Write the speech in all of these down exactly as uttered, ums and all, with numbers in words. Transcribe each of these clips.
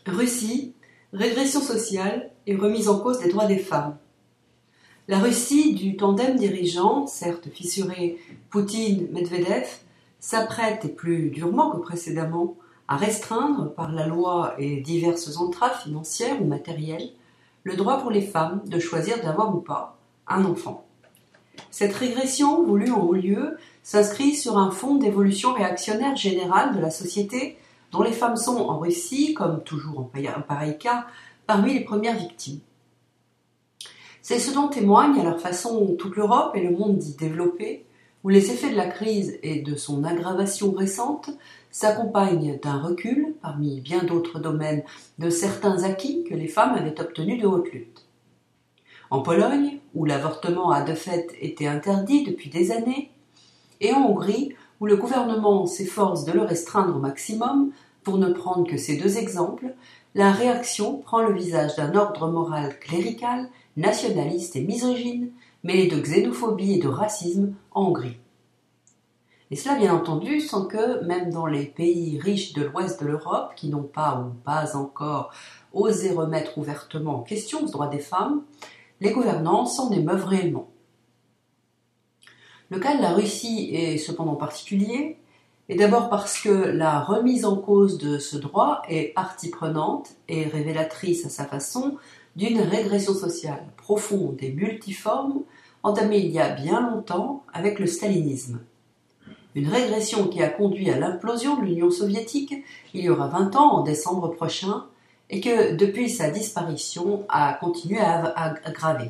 Russie, régression sociale et remise en cause des droits des femmes. La Russie du tandem dirigeant, certes fissuré Poutine-Medvedev, s'apprête, et plus durement que précédemment, à restreindre par la loi et diverses entraves financières ou matérielles le droit pour les femmes de choisir d'avoir ou pas un enfant. Cette régression, voulue en haut lieu, s'inscrit sur un fond d'évolution réactionnaire générale de la société dont les femmes sont, en Russie, comme toujours en pareil cas, parmi les premières victimes. C'est ce dont témoigne à leur façon toute l'Europe et le monde dit développé, où les effets de la crise et de son aggravation récente s'accompagnent d'un recul, parmi bien d'autres domaines, de certains acquis que les femmes avaient obtenus de haute lutte. En Pologne, où l'avortement a de fait été interdit depuis des années, et en Hongrie, où le gouvernement s'efforce de le restreindre au maximum, pour ne prendre que ces deux exemples, la réaction prend le visage d'un ordre moral clérical, nationaliste et misogyne, mêlé de xénophobie et de racisme en Hongrie. Et cela bien entendu sans que, même dans les pays riches de l'ouest de l'Europe, qui n'ont pas ou pas encore osé remettre ouvertement en question ce droit des femmes, les gouvernants s'en émeuvent réellement. Le cas de la Russie est cependant particulier, et d'abord parce que la remise en cause de ce droit est partie prenante et révélatrice à sa façon d'une régression sociale profonde et multiforme entamée il y a bien longtemps avec le stalinisme. Une régression qui a conduit à l'implosion de l'Union soviétique il y aura vingt ans en décembre prochain et que depuis sa disparition a continué à aggraver.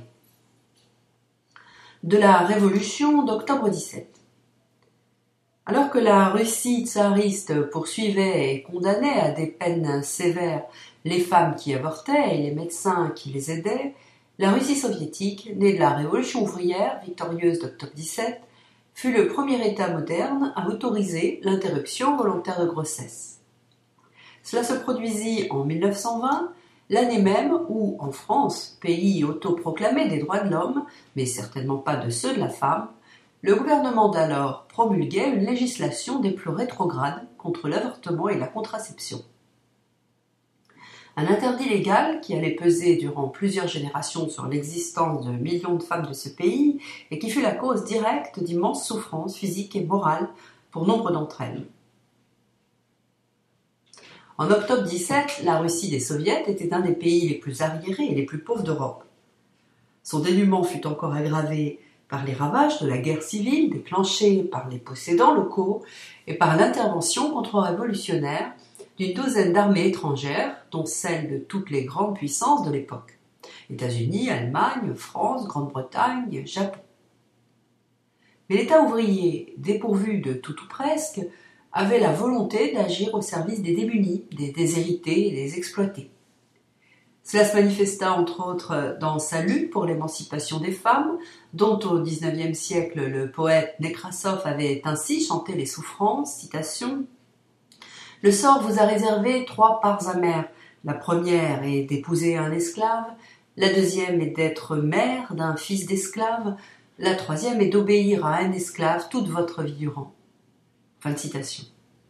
De la révolution d'octobre dix-sept. Alors que la Russie tsariste poursuivait et condamnait à des peines sévères les femmes qui avortaient et les médecins qui les aidaient, la Russie soviétique, née de la révolution ouvrière victorieuse d'octobre dix-sept, fut le premier État moderne à autoriser l'interruption volontaire de grossesse. Cela se produisit en mille neuf cent vingt, l'année même où, en France, pays autoproclamé des droits de l'homme, mais certainement pas de ceux de la femme, le gouvernement d'alors promulguait une législation des plus rétrogrades contre l'avortement et la contraception. Un interdit légal qui allait peser durant plusieurs générations sur l'existence de millions de femmes de ce pays et qui fut la cause directe d'immenses souffrances physiques et morales pour nombre d'entre elles. En octobre dix-sept, la Russie des Soviets était un des pays les plus arriérés et les plus pauvres d'Europe. Son dénuement fut encore aggravé par les ravages de la guerre civile déclenchée par les possédants locaux et par l'intervention contre-révolutionnaire d'une douzaine d'armées étrangères, dont celles de toutes les grandes puissances de l'époque, États-Unis, Allemagne, France, Grande-Bretagne, Japon. Mais l'État ouvrier, dépourvu de tout ou presque, avait la volonté d'agir au service des démunis, des déshérités et des exploités. Cela se manifesta entre autres dans sa lutte pour l'émancipation des femmes, dont au dix-neuvième siècle le poète Nekrassov avait ainsi chanté les souffrances, citation « Le sort vous a réservé trois parts amères. La première est d'épouser un esclave, la deuxième est d'être mère d'un fils d'esclave, la troisième est d'obéir à un esclave toute votre vie durant. » Fin de citation.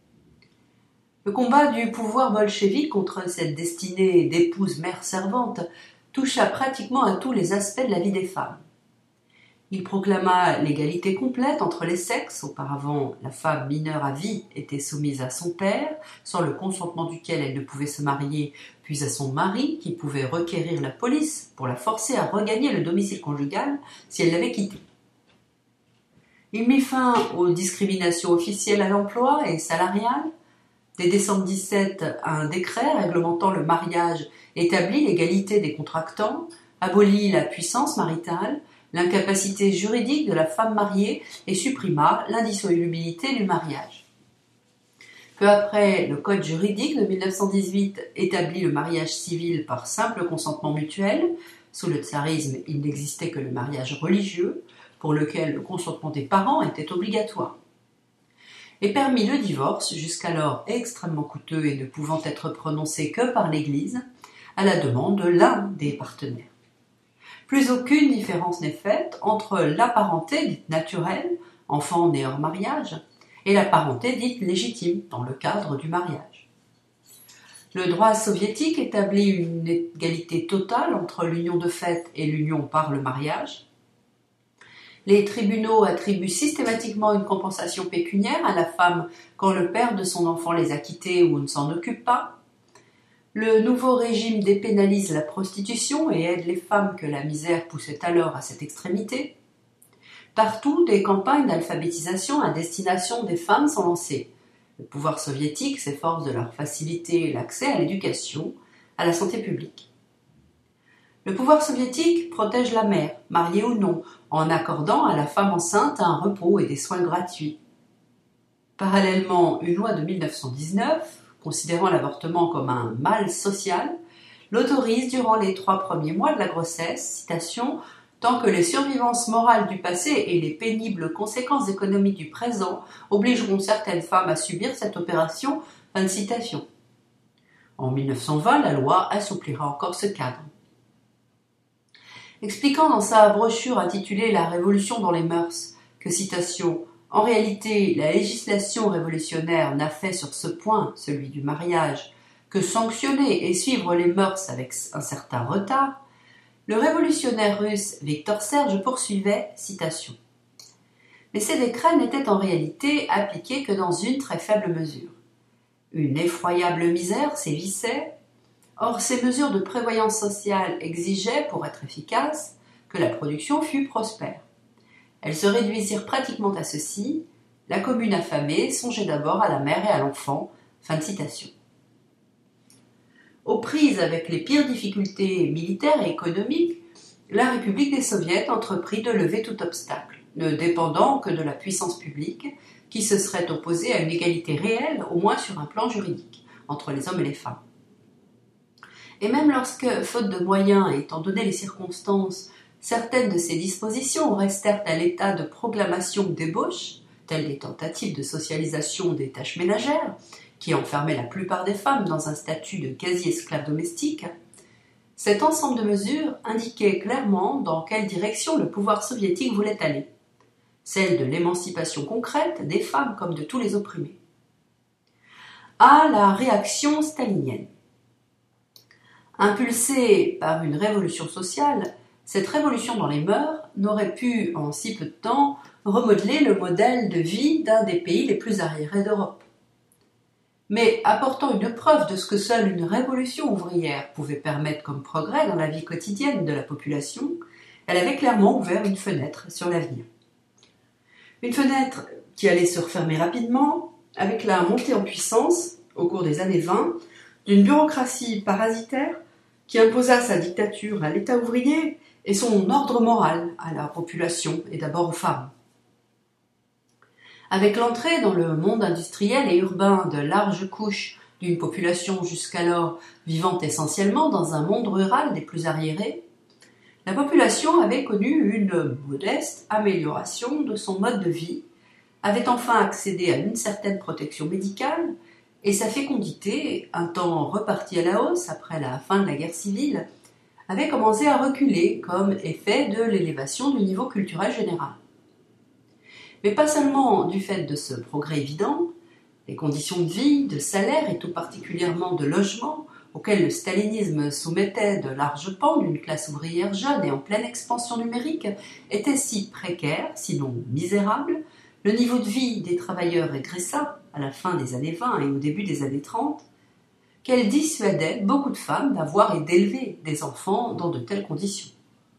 Le combat du pouvoir bolchevique contre cette destinée d'épouse mère servante toucha pratiquement à tous les aspects de la vie des femmes. Il proclama l'égalité complète entre les sexes. Auparavant, la femme mineure à vie était soumise à son père, sans le consentement duquel elle ne pouvait se marier, puis à son mari, qui pouvait requérir la police pour la forcer à regagner le domicile conjugal si elle l'avait quitté. Il mit fin aux discriminations officielles à l'emploi et salariales. Dès décembre dix-sept, un décret réglementant le mariage établit l'égalité des contractants, abolit la puissance maritale, l'incapacité juridique de la femme mariée et supprima l'indissolubilité du mariage. Peu après, le Code juridique de mille neuf cent dix-huit établit le mariage civil par simple consentement mutuel. Sous le tsarisme, il n'existait que le mariage religieux, pour lequel le consentement des parents était obligatoire. Et permit le divorce, jusqu'alors extrêmement coûteux et ne pouvant être prononcé que par l'Église, à la demande de l'un des partenaires. Plus aucune différence n'est faite entre la parenté dite naturelle, enfant né hors mariage, et la parenté dite légitime, dans le cadre du mariage. Le droit soviétique établit une égalité totale entre l'union de fait et l'union par le mariage. Les tribunaux attribuent systématiquement une compensation pécuniaire à la femme quand le père de son enfant les a quittés ou ne s'en occupe pas. Le nouveau régime dépénalise la prostitution et aide les femmes que la misère poussait alors à cette extrémité. Partout, des campagnes d'alphabétisation à destination des femmes sont lancées. Le pouvoir soviétique s'efforce de leur faciliter l'accès à l'éducation, à la santé publique. Le pouvoir soviétique protège la mère, mariée ou non, en accordant à la femme enceinte un repos et des soins gratuits. Parallèlement, une loi de mille neuf cent dix-neuf, considérant l'avortement comme un mal social, l'autorise durant les trois premiers mois de la grossesse, citation, tant que les survivances morales du passé et les pénibles conséquences économiques du présent obligeront certaines femmes à subir cette opération. Fin de citation. En mille neuf cent vingt, la loi assouplira encore ce cadre. Expliquant dans sa brochure intitulée « La révolution dans les mœurs » que, citation, « En réalité, la législation révolutionnaire n'a fait sur ce point, celui du mariage, que sanctionner et suivre les mœurs avec un certain retard », le révolutionnaire russe Victor Serge poursuivait, citation. Mais ces décrets n'étaient en réalité appliqués que dans une très faible mesure. Une effroyable misère sévissait. Or, ces mesures de prévoyance sociale exigeaient, pour être efficaces, que la production fût prospère. Elles se réduisirent pratiquement à ceci: la commune affamée songeait d'abord à la mère et à l'enfant. Fin de citation. Aux prises avec les pires difficultés militaires et économiques, la République des Soviets entreprit de lever tout obstacle, ne dépendant que de la puissance publique, qui se serait opposée à une égalité réelle, au moins sur un plan juridique, entre les hommes et les femmes. Et même lorsque, faute de moyens et étant donné les circonstances, certaines de ces dispositions restèrent à l'état de proclamation ou d'ébauche, telles les tentatives de socialisation des tâches ménagères, qui enfermait la plupart des femmes dans un statut de quasi-esclaves domestiques, cet ensemble de mesures indiquait clairement dans quelle direction le pouvoir soviétique voulait aller, celle de l'émancipation concrète des femmes comme de tous les opprimés. À la réaction stalinienne. Impulsée par une révolution sociale, cette révolution dans les mœurs n'aurait pu, en si peu de temps, remodeler le modèle de vie d'un des pays les plus arriérés d'Europe. Mais apportant une preuve de ce que seule une révolution ouvrière pouvait permettre comme progrès dans la vie quotidienne de la population, elle avait clairement ouvert une fenêtre sur l'avenir. Une fenêtre qui allait se refermer rapidement avec la montée en puissance, au cours des années vingt, d'une bureaucratie parasitaire qui imposa sa dictature à l'État ouvrier et son ordre moral à la population et d'abord aux femmes. Avec l'entrée dans le monde industriel et urbain de larges couches d'une population jusqu'alors vivant essentiellement dans un monde rural des plus arriérés, la population avait connu une modeste amélioration de son mode de vie, avait enfin accédé à une certaine protection médicale, et sa fécondité, un temps repartie à la hausse après la fin de la guerre civile, avait commencé à reculer comme effet de l'élévation du niveau culturel général. Mais pas seulement du fait de ce progrès évident, les conditions de vie, de salaire et tout particulièrement de logement auxquelles le stalinisme soumettait de larges pans d'une classe ouvrière jeune et en pleine expansion numérique étaient si précaires, sinon misérables, le niveau de vie des travailleurs régressa à la fin des années vingt et au début des années trente, qu'elle dissuadait beaucoup de femmes d'avoir et d'élever des enfants dans de telles conditions.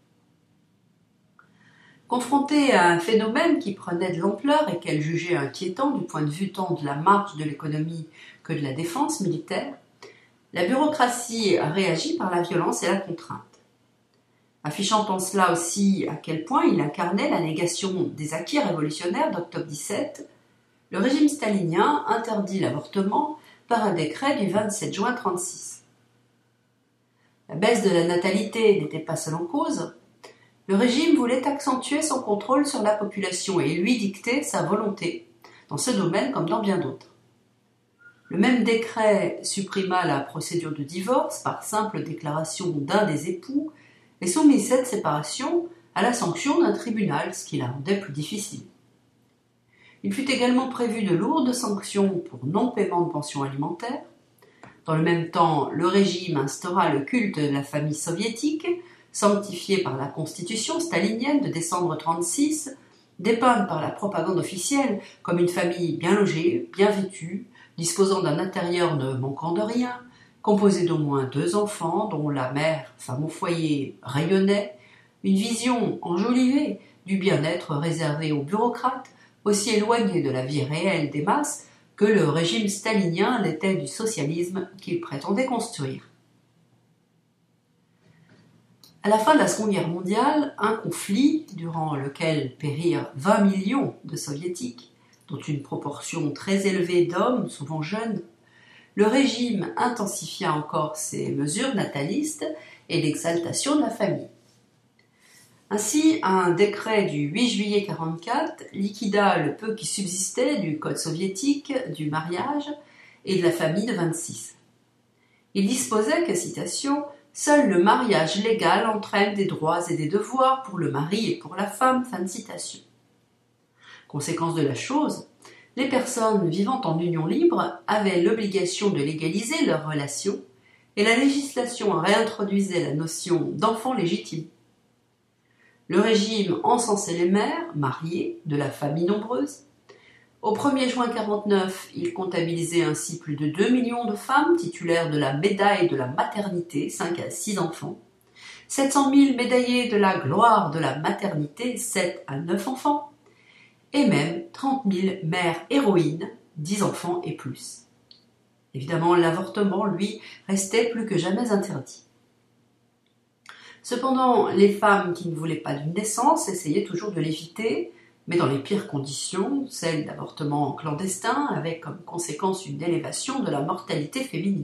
Confrontée à un phénomène qui prenait de l'ampleur et qu'elle jugeait inquiétant du point de vue tant de la marche de l'économie que de la défense militaire, la bureaucratie réagit par la violence et la contrainte. Affichant en cela aussi à quel point il incarnait la négation des acquis révolutionnaires d'octobre dix-sept, le régime stalinien interdit l'avortement par un décret du vingt-sept juin trente-six. La baisse de la natalité n'était pas seule en cause. Le régime voulait accentuer son contrôle sur la population et lui dicter sa volonté, dans ce domaine comme dans bien d'autres. Le même décret supprima la procédure de divorce par simple déclaration d'un des époux et soumit cette séparation à la sanction d'un tribunal, ce qui la rendait plus difficile. Il fut également prévu de lourdes sanctions pour non-paiement de pension alimentaire. Dans le même temps, le régime instaura le culte de la famille soviétique, sanctifié par la constitution stalinienne de décembre trente-six, dépeinte par la propagande officielle comme une famille bien logée, bien vêtue, disposant d'un intérieur ne manquant de rien, composée d'au moins deux enfants dont la mère, femme au foyer, rayonnait, une vision enjolivée du bien-être réservé aux bureaucrates, aussi éloignés de la vie réelle des masses que le régime stalinien l'était du socialisme qu'il prétendait construire. À la fin de la Seconde Guerre mondiale, un conflit, durant lequel périrent vingt millions de soviétiques, dont une proportion très élevée d'hommes, souvent jeunes, le régime intensifia encore ses mesures natalistes et d'exaltation de la famille. Ainsi, un décret du huit juillet quarante-quatre liquida le peu qui subsistait du code soviétique, du mariage et de la famille de vingt-six. Il disposait que, citation, « Seul le mariage légal entraîne des droits et des devoirs pour le mari et pour la femme ». Fin de citation. Conséquence de la chose, les personnes vivant en union libre avaient l'obligation de légaliser leurs relations et la législation réintroduisait la notion d'enfant légitime. Le régime encensait les mères, mariées, de la famille nombreuse. Au premier juin mille neuf cent quarante-neuf, il comptabilisait ainsi plus de deux millions de femmes titulaires de la médaille de la maternité, cinq à six enfants, sept cent mille médaillés de la gloire de la maternité, sept à neuf enfants, et même trente mille mères héroïnes, dix enfants et plus. Évidemment, l'avortement, lui, restait plus que jamais interdit. Cependant, les femmes qui ne voulaient pas d'une naissance essayaient toujours de l'éviter, mais dans les pires conditions, celles d'avortement clandestin, avec comme conséquence une élévation de la mortalité féminine.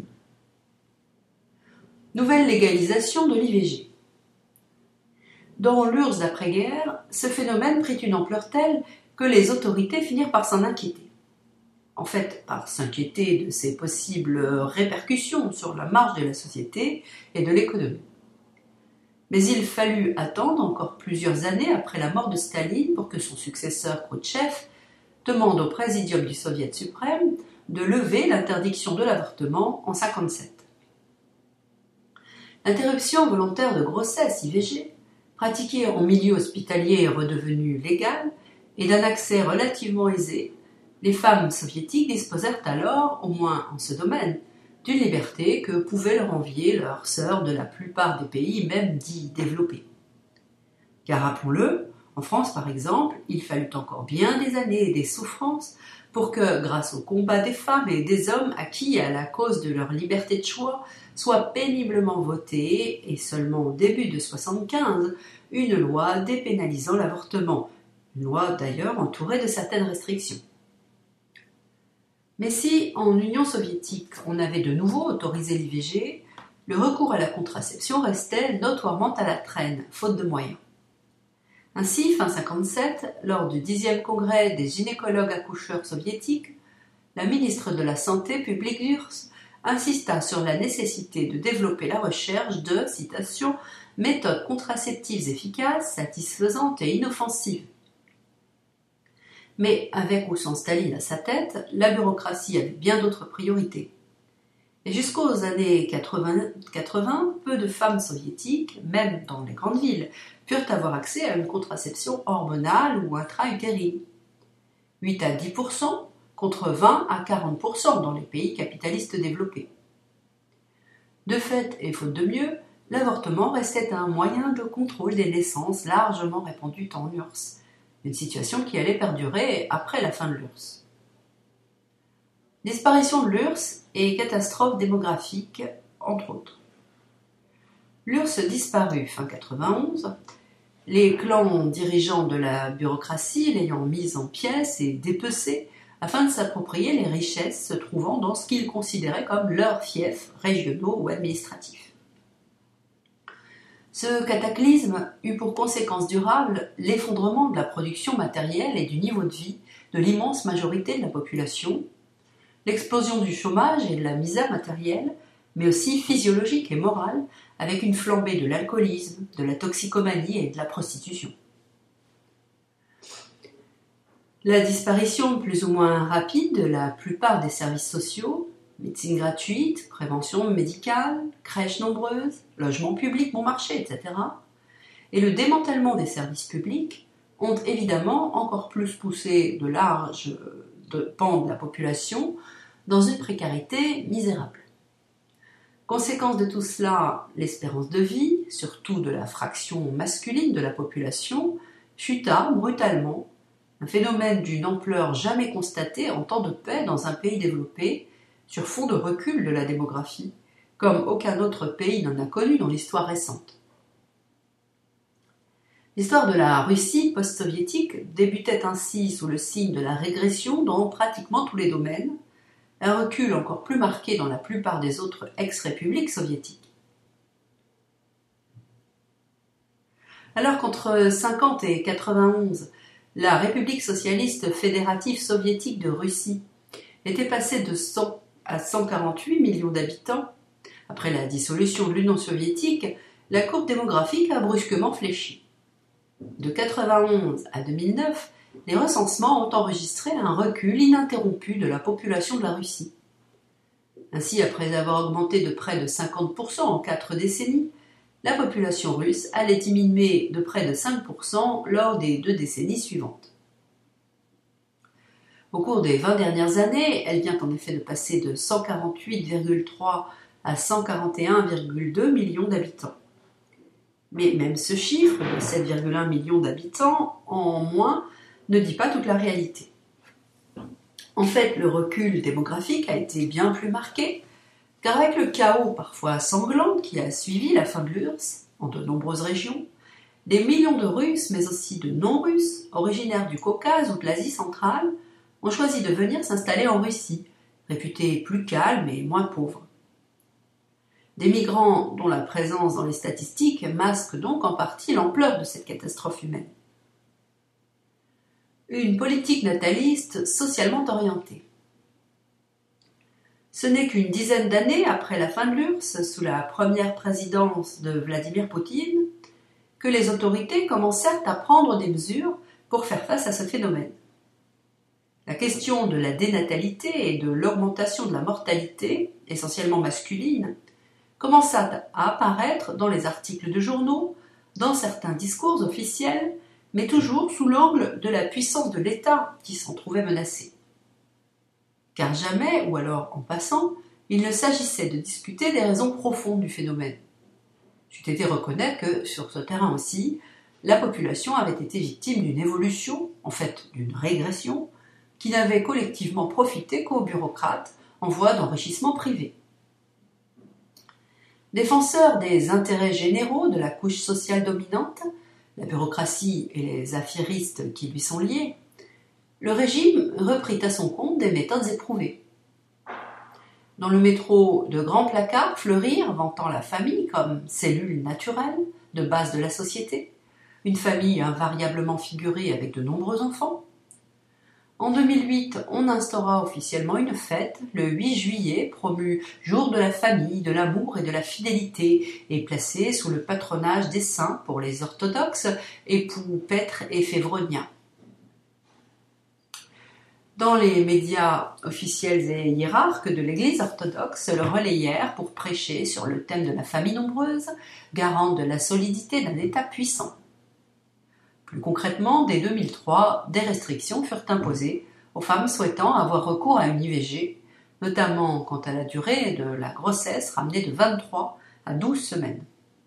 Nouvelle légalisation de l'I V G. Dans l'U R S S d'après-guerre, ce phénomène prit une ampleur telle que les autorités finirent par s'en inquiéter. En fait, par s'inquiéter de ses possibles répercussions sur la marche de la société et de l'économie. Mais il fallut attendre encore plusieurs années après la mort de Staline pour que son successeur Khrouchtchev demande au présidium du Soviet suprême de lever l'interdiction de l'avortement en mille neuf cent cinquante-sept. L'interruption volontaire de grossesse I V G, pratiquée en milieu hospitalier et redevenue légale, et d'un accès relativement aisé, les femmes soviétiques disposèrent alors, au moins en ce domaine, d'une liberté que pouvaient leur envier leurs sœurs de la plupart des pays, même dits développés. Car rappelons-le, en France par exemple, il fallut encore bien des années et des souffrances pour que, grâce au combat des femmes et des hommes acquis à la cause de leur liberté de choix, soit péniblement votée, et seulement au début de soixante-quinze, une loi dépénalisant l'avortement, une loi d'ailleurs entourée de certaines restrictions. Mais si, en Union soviétique, on avait de nouveau autorisé l'I V G, le recours à la contraception restait notoirement à la traîne, faute de moyens. Ainsi, fin cinquante-sept, lors du dixième congrès des gynécologues accoucheurs soviétiques, la ministre de la Santé publique d'U R S S insista sur la nécessité de développer la recherche de, citation, « méthodes contraceptives efficaces, satisfaisantes et inoffensives ». Mais avec ou sans Staline à sa tête, la bureaucratie avait bien d'autres priorités. Et jusqu'aux années quatre-vingts, peu de femmes soviétiques, même dans les grandes villes, purent avoir accès à une contraception hormonale ou intra-utérine. huit à dix pour cent contre vingt à quarante pour cent dans les pays capitalistes développés. De fait, et faute de mieux, l'avortement restait un moyen de contrôle des naissances largement répandu en U R S S. Une situation qui allait perdurer après la fin de l'U R S S. Disparition de l'U R S S et catastrophe démographique, entre autres. L'U R S S disparut fin quatre-vingt-onze, les clans dirigeants de la bureaucratie l'ayant mise en pièces et dépecée afin de s'approprier les richesses se trouvant dans ce qu'ils considéraient comme leurs fiefs régionaux ou administratifs. Ce cataclysme eut pour conséquence durable l'effondrement de la production matérielle et du niveau de vie de l'immense majorité de la population, l'explosion du chômage et de la misère matérielle, mais aussi physiologique et morale, avec une flambée de l'alcoolisme, de la toxicomanie et de la prostitution. La disparition plus ou moins rapide de la plupart des services sociaux, médecine gratuite, prévention médicale, crèches nombreuses, logements publics bon marché, et cetera, et le démantèlement des services publics ont évidemment encore plus poussé de larges de pans de la population dans une précarité misérable. Conséquence de tout cela, l'espérance de vie, surtout de la fraction masculine de la population, chuta brutalement, un phénomène d'une ampleur jamais constatée en temps de paix dans un pays développé, sur fond de recul de la démographie, comme aucun autre pays n'en a connu dans l'histoire récente. L'histoire de la Russie post-soviétique débutait ainsi sous le signe de la régression dans pratiquement tous les domaines, un recul encore plus marqué dans la plupart des autres ex-républiques soviétiques. Alors qu'entre cinquante et quatre-vingt-onze, la République socialiste fédérative soviétique de Russie était passée de cent à cent quarante-huit millions d'habitants, après la dissolution de l'Union soviétique, la courbe démographique a brusquement fléchi. De quatre-vingt-onze à deux mille neuf, les recensements ont enregistré un recul ininterrompu de la population de la Russie. Ainsi, après avoir augmenté de près de cinquante pour cent en quatre décennies, la population russe allait diminuer de près de cinq pour cent lors des deux décennies suivantes. Au cours des vingt dernières années, elle vient en effet de passer de cent quarante-huit virgule trois à cent quarante et un virgule deux millions d'habitants. Mais même ce chiffre de sept virgule un millions d'habitants en moins ne dit pas toute la réalité. En fait, le recul démographique a été bien plus marqué, car avec le chaos parfois sanglant qui a suivi la fin de l'U R S S en de nombreuses régions, des millions de Russes, mais aussi de non-Russes, originaires du Caucase ou de l'Asie centrale, ont choisi de venir s'installer en Russie, réputée plus calme et moins pauvre. Des migrants dont la présence dans les statistiques masque donc en partie l'ampleur de cette catastrophe humaine. Une politique nataliste socialement orientée. Ce n'est qu'une dizaine d'années après la fin de l'U R S S, sous la première présidence de Vladimir Poutine, que les autorités commencèrent à prendre des mesures pour faire face à ce phénomène. La question de la dénatalité et de l'augmentation de la mortalité, essentiellement masculine, commença à apparaître dans les articles de journaux, dans certains discours officiels, mais toujours sous l'angle de la puissance de l'État qui s'en trouvait menacé. Car jamais, ou alors en passant, il ne s'agissait de discuter des raisons profondes du phénomène. C'eût été reconnaître que, sur ce terrain aussi, la population avait été victime d'une évolution, en fait d'une régression, qui n'avait collectivement profité qu'aux bureaucrates en voie d'enrichissement privé. Défenseur des intérêts généraux de la couche sociale dominante, la bureaucratie et les affairistes qui lui sont liés, le régime reprit à son compte des méthodes éprouvées. Dans le métro, de grands placards fleurirent vantant la famille comme cellule naturelle, de base de la société, une famille invariablement figurée avec de nombreux enfants. En deux mille huit, on instaura officiellement une fête, le huit juillet, promue jour de la famille, de l'amour et de la fidélité, et placée sous le patronage des saints pour les orthodoxes, époux Pètre et Févronia. Dans les médias officiels et hiérarques de l'Église orthodoxe le relayèrent pour prêcher sur le thème de la famille nombreuse, garante de la solidité d'un État puissant. Plus concrètement, dès deux mille trois, des restrictions furent imposées aux femmes souhaitant avoir recours à une I V G, notamment quant à la durée de la grossesse ramenée de vingt-trois à douze semaines.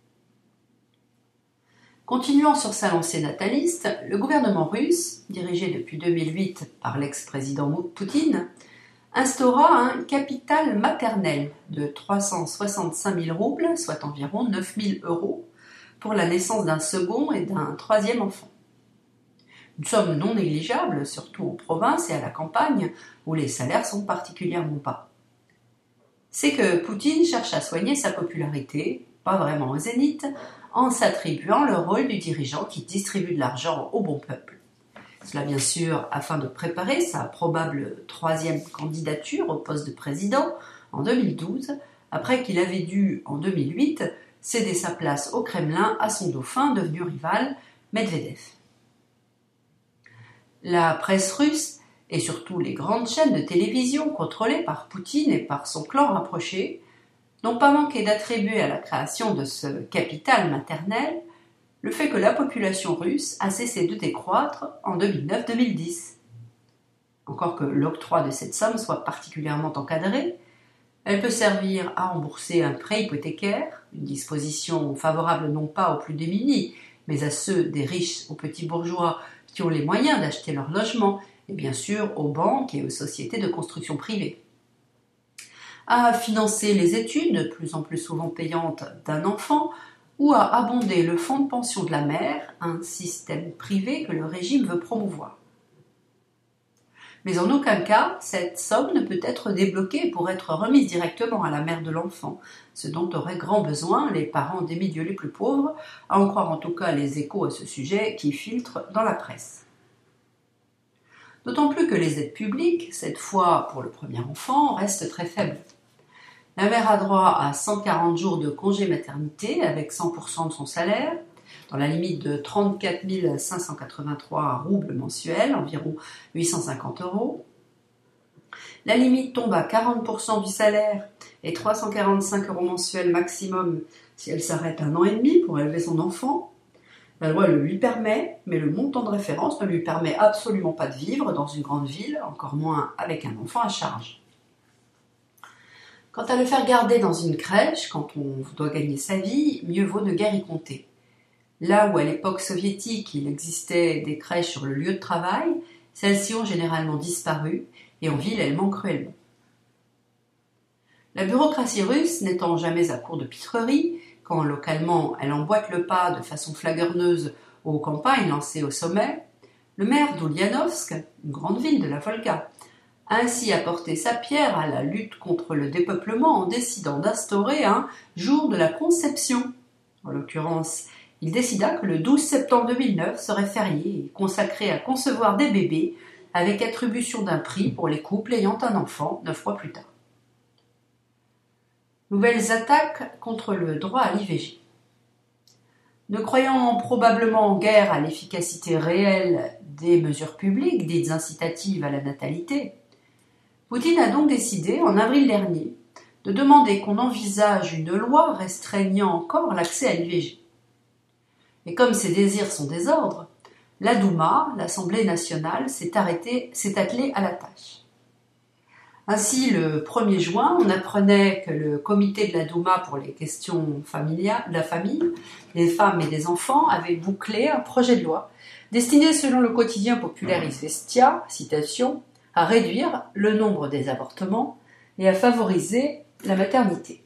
Continuant sur sa lancée nataliste, le gouvernement russe, dirigé depuis deux mille huit par l'ex-président Poutine, instaura un capital maternel de trois cent soixante-cinq mille roubles, soit environ neuf mille euros, pour la naissance d'un second et d'un troisième enfant. Une somme non négligeable, surtout en province et à la campagne, où les salaires sont particulièrement bas. C'est que Poutine cherche à soigner sa popularité, pas vraiment au zénith, en s'attribuant le rôle du dirigeant qui distribue de l'argent au bon peuple. Cela bien sûr afin de préparer sa probable troisième candidature au poste de président en deux mille douze, après qu'il avait dû, en deux mille huit, céder sa place au Kremlin à son dauphin devenu rival, Medvedev. La presse russe et surtout les grandes chaînes de télévision contrôlées par Poutine et par son clan rapproché, n'ont pas manqué d'attribuer à la création de ce capital maternel le fait que la population russe a cessé de décroître en deux mille neuf deux mille dix. Encore que l'octroi de cette somme soit particulièrement encadré, elle peut servir à rembourser un prêt hypothécaire, une disposition favorable non pas aux plus démunis, mais à ceux des riches aux petits bourgeois qui ont les moyens d'acheter leur logement, et bien sûr aux banques et aux sociétés de construction privée. À financer les études, de plus en plus souvent payantes, d'un enfant, ou à abonder le fonds de pension de la mère, un système privé que le régime veut promouvoir. Mais en aucun cas, cette somme ne peut être débloquée pour être remise directement à la mère de l'enfant, ce dont auraient grand besoin les parents des milieux les plus pauvres, à en croire en tout cas les échos à ce sujet qui filtrent dans la presse. D'autant plus que les aides publiques, cette fois pour le premier enfant, restent très faibles. La mère a droit à cent quarante jours de congé maternité avec cent pour cent de son salaire, dans la limite de trente-quatre mille cinq cent quatre-vingt-trois roubles mensuels, environ huit cent cinquante euros. La limite tombe à quarante pour cent du salaire et trois cent quarante-cinq euros mensuels maximum si elle s'arrête un an et demi pour élever son enfant. La loi le lui permet, mais le montant de référence ne lui permet absolument pas de vivre dans une grande ville, encore moins avec un enfant à charge. Quant à le faire garder dans une crèche, quand on doit gagner sa vie, mieux vaut ne guère y compter. Là où à l'époque soviétique il existait des crèches sur le lieu de travail, celles-ci ont généralement disparu et en ville elles manquent cruellement. La bureaucratie russe n'étant jamais à court de pitreries, quand localement elle emboîte le pas de façon flagorneuse aux campagnes lancées au sommet, le maire d'Ulyanovsk, une grande ville de la Volga, a ainsi apporté sa pierre à la lutte contre le dépeuplement en décidant d'instaurer un jour de la conception. En l'occurrence, il décida que le douze septembre deux mille neuf serait férié et consacré à concevoir des bébés avec attribution d'un prix pour les couples ayant un enfant neuf mois plus tard. Nouvelles attaques contre le droit à l'I V G. Ne croyant probablement en guère à l'efficacité réelle des mesures publiques dites incitatives à la natalité, Poutine a donc décidé, en avril dernier, de demander qu'on envisage une loi restreignant encore l'accès à l'I V G. Et comme ses désirs sont des ordres, la Douma, l'Assemblée nationale, s'est arrêtée, s'est attelée à la tâche. Ainsi, le premier juin, on apprenait que le comité de la Douma pour les questions familiales, de la famille, des femmes et des enfants avait bouclé un projet de loi destiné, selon le quotidien populaire Izvestia, citation, à réduire le nombre des avortements et à favoriser la maternité.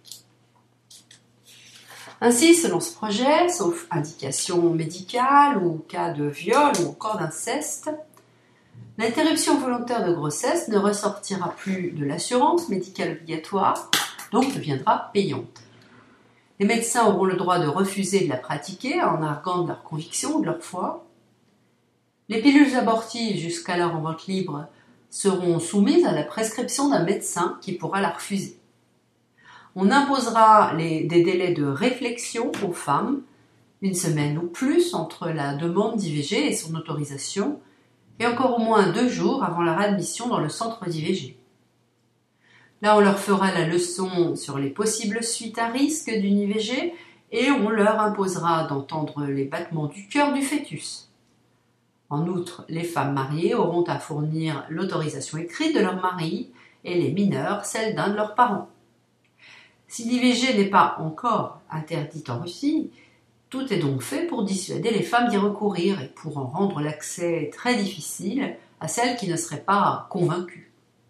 Ainsi, selon ce projet, sauf indication médicale ou cas de viol ou encore d'inceste, l'interruption volontaire de grossesse ne ressortira plus de l'assurance médicale obligatoire, donc deviendra payante. Les médecins auront le droit de refuser de la pratiquer en arguant de leur conviction ou de leur foi. Les pilules abortives, jusqu'alors en vente libre, seront soumises à la prescription d'un médecin qui pourra la refuser. On imposera les, des délais de réflexion aux femmes, une semaine ou plus entre la demande d'I V G et son autorisation, et encore au moins deux jours avant leur admission dans le centre d'I V G. Là, on leur fera la leçon sur les possibles suites à risque d'une I V G et on leur imposera d'entendre les battements du cœur du fœtus. En outre, les femmes mariées auront à fournir l'autorisation écrite de leur mari et les mineurs celle d'un de leurs parents. Si l'I V G n'est pas encore interdite en Russie, tout est donc fait pour dissuader les femmes d'y recourir et pour en rendre l'accès très difficile à celles qui ne seraient pas convaincues.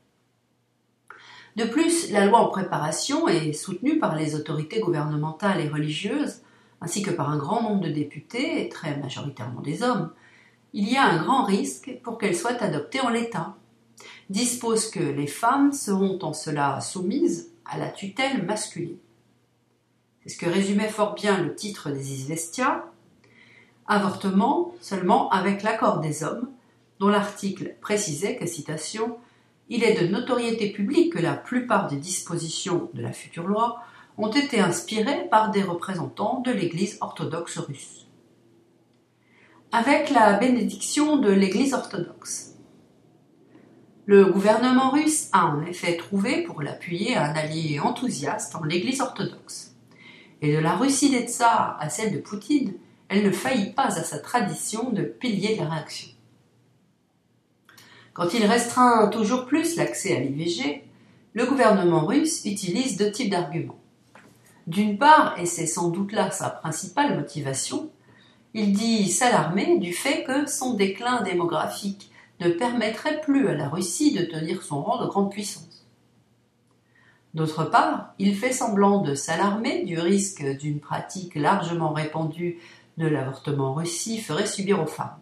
De plus, la loi en préparation est soutenue par les autorités gouvernementales et religieuses, ainsi que par un grand nombre de députés, très majoritairement des hommes. Il y a un grand risque pour qu'elle soit adoptée en l'état. Dispose que les femmes seront en cela soumises à la tutelle masculine. C'est ce que résumait fort bien le titre des Izvestia, avortement seulement avec l'accord des hommes, dont l'article précisait que, citation, « il est de notoriété publique que la plupart des dispositions de la future loi ont été inspirées par des représentants de l'Église orthodoxe russe. » Avec la bénédiction de l'Église orthodoxe. Le gouvernement russe a en effet trouvé pour l'appuyer un allié enthousiaste en l'Église orthodoxe. Et de la Russie des tsars à celle de Poutine, elle ne faillit pas à sa tradition de pilier de la réaction. Quand il restreint toujours plus l'accès à l'I V G, le gouvernement russe utilise deux types d'arguments. D'une part, et c'est sans doute là sa principale motivation, il dit s'alarmer du fait que son déclin démographique ne permettrait plus à la Russie de tenir son rang de grande puissance. D'autre part, il fait semblant de s'alarmer du risque d'une pratique largement répandue de l'avortement en Russie ferait subir aux femmes.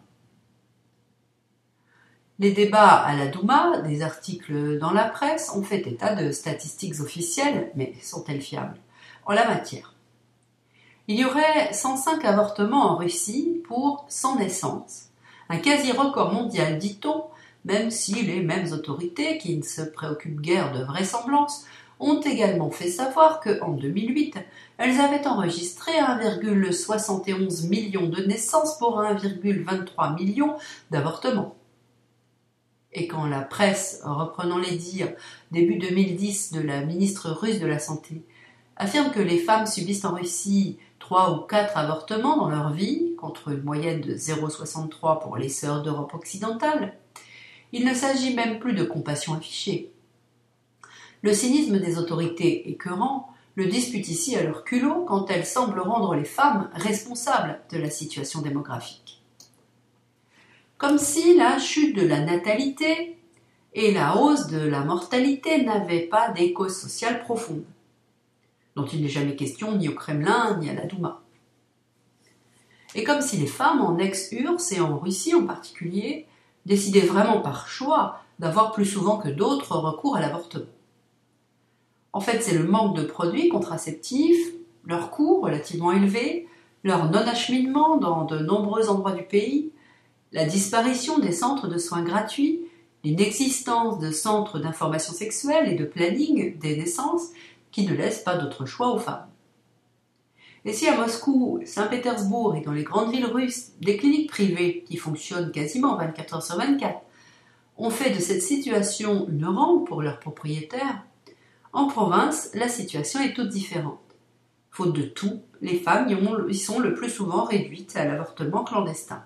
Les débats à la Douma, des articles dans la presse ont fait état de statistiques officielles, mais sont-elles fiables, en la matière. Il y aurait cent cinq avortements en Russie pour cent naissances, un quasi-record mondial, dit-on, même si les mêmes autorités, qui ne se préoccupent guère de vraisemblance, ont également fait savoir qu'en deux mille huit, elles avaient enregistré un virgule soixante et onze million de naissances pour un virgule vingt-trois million d'avortements. Et quand la presse, reprenant les dires début deux mille dix de la ministre russe de la Santé, affirme que les femmes subissent en Russie trois ou quatre avortements dans leur vie, contre une moyenne de zéro virgule soixante-trois pour les sœurs d'Europe occidentale, il ne s'agit même plus de compassion affichée. Le cynisme des autorités écœurant le dispute ici à leur culot quand elles semblent rendre les femmes responsables de la situation démographique. Comme si la chute de la natalité et la hausse de la mortalité n'avaient pas des causes sociales profondes, dont il n'est jamais question ni au Kremlin ni à la Douma. Et comme si les femmes en ex-U R S S et en Russie en particulier décidaient vraiment par choix d'avoir plus souvent que d'autres recours à l'avortement. En fait, c'est le manque de produits contraceptifs, leur coût relativement élevé, leur non-acheminement dans de nombreux endroits du pays, la disparition des centres de soins gratuits, l'inexistence de centres d'information sexuelle et de planning des naissances qui ne laissent pas d'autre choix aux femmes. Et si à Moscou, Saint-Pétersbourg et dans les grandes villes russes, des cliniques privées qui fonctionnent quasiment vingt-quatre heures sur vingt-quatre ont fait de cette situation une rente pour leurs propriétaires, en province, la situation est toute différente. Faute de tout, les femmes y, ont, y sont le plus souvent réduites à l'avortement clandestin.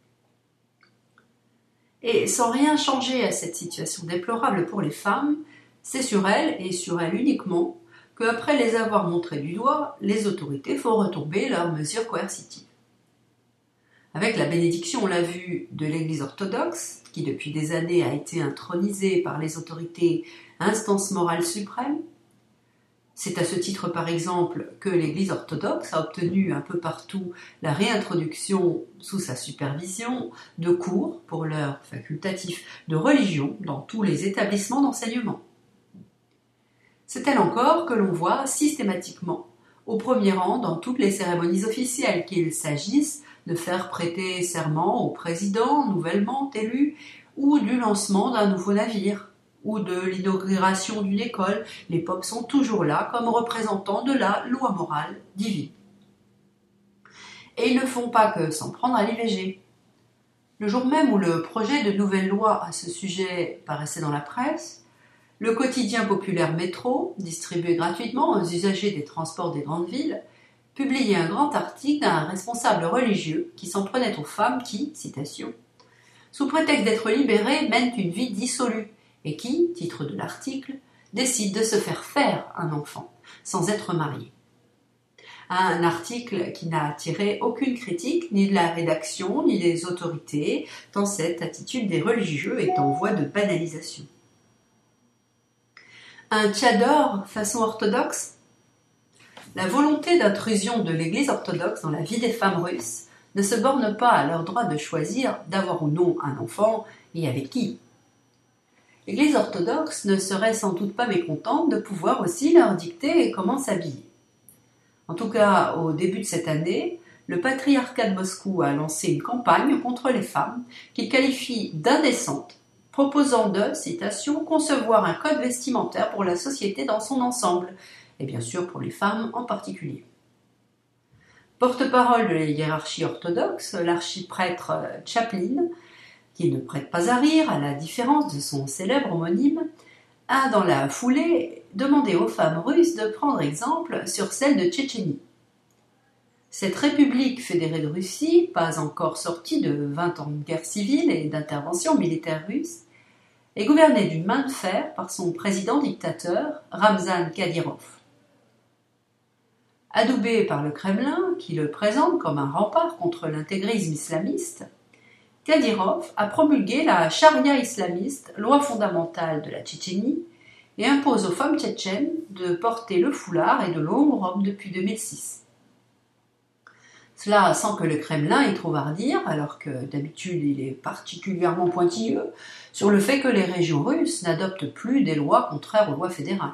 Et sans rien changer à cette situation déplorable pour les femmes, c'est sur elles, et sur elles uniquement, qu'après les avoir montrées du doigt, les autorités font retomber leurs mesures coercitives. Avec la bénédiction, on l'a vu, de l'Église orthodoxe, qui depuis des années a été intronisée par les autorités instance morale suprême, c'est à ce titre par exemple que l'Église orthodoxe a obtenu un peu partout la réintroduction sous sa supervision de cours pour l'heure facultatif de religion dans tous les établissements d'enseignement. C'est elle encore que l'on voit systématiquement au premier rang dans toutes les cérémonies officielles, qu'il s'agisse de faire prêter serment au président nouvellement élu ou du lancement d'un nouveau navire ou de l'inauguration d'une école, les popes sont toujours là comme représentants de la loi morale divine. Et ils ne font pas que s'en prendre à l'I V G. Le jour même où le projet de nouvelle loi à ce sujet paraissait dans la presse, le quotidien populaire Métro, distribué gratuitement aux usagers des transports des grandes villes, publiait un grand article d'un responsable religieux qui s'en prenait aux femmes qui, citation, « sous prétexte d'être libérées, mènent une vie dissolue » et qui, titre de l'article, décide de se faire faire un enfant, sans être marié. Un article qui n'a attiré aucune critique, ni de la rédaction, ni des autorités, tant cette attitude des religieux est en voie de banalisation. Un tchador façon orthodoxe? La volonté d'intrusion de l'Église orthodoxe dans la vie des femmes russes ne se borne pas à leur droit de choisir d'avoir ou non un enfant et avec qui. L'Église orthodoxe ne serait sans doute pas mécontente de pouvoir aussi leur dicter comment s'habiller. En tout cas, au début de cette année, le patriarcat de Moscou a lancé une campagne contre les femmes qu'il qualifie d'indécente, proposant de, citation, concevoir un code vestimentaire pour la société dans son ensemble, et bien sûr pour les femmes en particulier. Porte-parole de la hiérarchie orthodoxe, l'archiprêtre Chaplin, qui ne prête pas à rire, à la différence de son célèbre homonyme, a dans la foulée demandé aux femmes russes de prendre exemple sur celle de Tchétchénie. Cette république fédérée de Russie, pas encore sortie de vingt ans de guerre civile et d'intervention militaire russe, est gouvernée d'une main de fer par son président dictateur, Ramzan Kadyrov. Adoubé par le Kremlin, qui le présente comme un rempart contre l'intégrisme islamiste, Kadyrov a promulgué la charia islamiste, loi fondamentale de la Tchétchénie, et impose aux femmes tchétchènes de porter le foulard et de longues robes depuis deux mille six. Cela sans que le Kremlin y trouve à redire, alors que d'habitude il est particulièrement pointilleux sur le fait que les régions russes n'adoptent plus des lois contraires aux lois fédérales.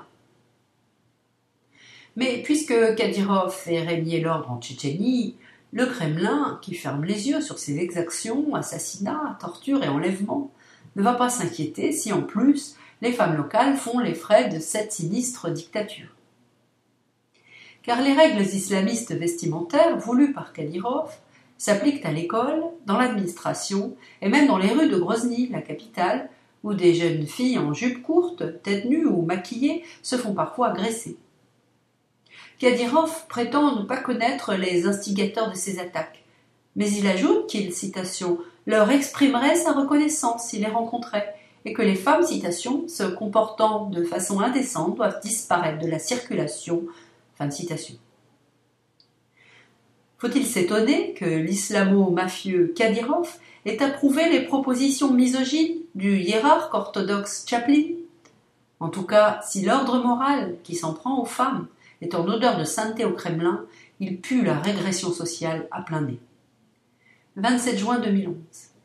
Mais puisque Kadyrov fait régner l'ordre en Tchétchénie, le Kremlin, qui ferme les yeux sur ces exactions, assassinats, tortures et enlèvements, ne va pas s'inquiéter si en plus les femmes locales font les frais de cette sinistre dictature. Car les règles islamistes vestimentaires voulues par Kadyrov s'appliquent à l'école, dans l'administration et même dans les rues de Grozny, la capitale, où des jeunes filles en jupe courte, tête nue ou maquillées se font parfois agresser. Kadyrov prétend ne pas connaître les instigateurs de ces attaques, mais il ajoute qu'il, citation, leur exprimerait sa reconnaissance s'il les rencontrait, et que les femmes, citation, se comportant de façon indécente doivent disparaître de la circulation. Fin de citation. Faut-il s'étonner que l'islamo-mafieux Kadyrov ait approuvé les propositions misogynes du hiérarque orthodoxe Chaplin? En tout cas, si l'ordre moral qui s'en prend aux femmes est en odeur de sainteté au Kremlin, il pue la régression sociale à plein nez. vingt-sept juin deux mille onze.